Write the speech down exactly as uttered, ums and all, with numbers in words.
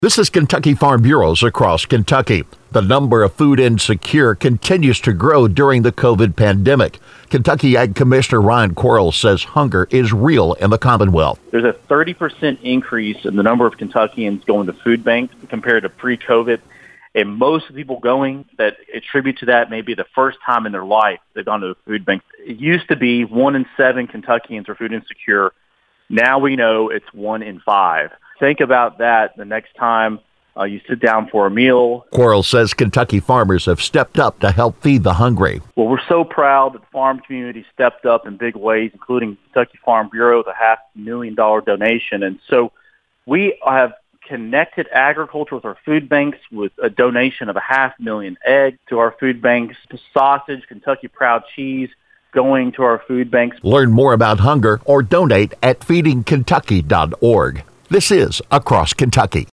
This is Kentucky Farm Bureaus across Kentucky. The number of food insecure continues to grow during the COVID pandemic. Kentucky Ag Commissioner Ryan Quarles says hunger is real in the Commonwealth. There's a thirty percent increase in the number of Kentuckians going to food banks compared to pre-COVID. And most people going that attribute to that may be the first time in their life they've gone to a food bank. It used to be one in seven Kentuckians are food insecure. Now we know it's one in five. Think about that the next time uh, you sit down for a meal. Quarles says Kentucky farmers have stepped up to help feed the hungry. Well, we're so proud that the farm community stepped up in big ways, including Kentucky Farm Bureau with a half million dollar donation. And so we have connected agriculture with our food banks with a donation of a half million eggs to our food banks, sausage, Kentucky Proud cheese going to our food banks. Learn more about hunger or donate at feeding kentucky dot org. This is Across Kentucky.